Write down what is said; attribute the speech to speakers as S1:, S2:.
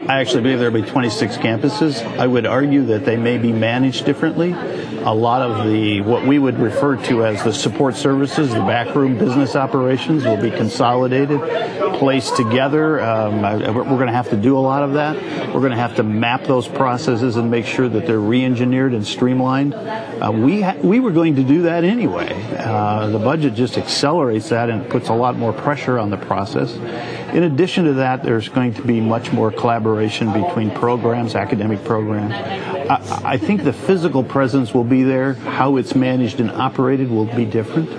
S1: I actually believe there will be 26 campuses. I would argue that they may be managed differently. A lot of what we would refer to as the support services, the backroom business operations, will be consolidated, placed together. We're going to have to do a lot of that. We're going to have to map those processes and make sure that they're re-engineered and streamlined. We were going to do that anyway. The budget just accelerates that and puts a lot more pressure on the process. In addition to that, there's going to be much more collaboration between programs, academic programs. I think the physical presence will be there. How it's managed and operated will be different.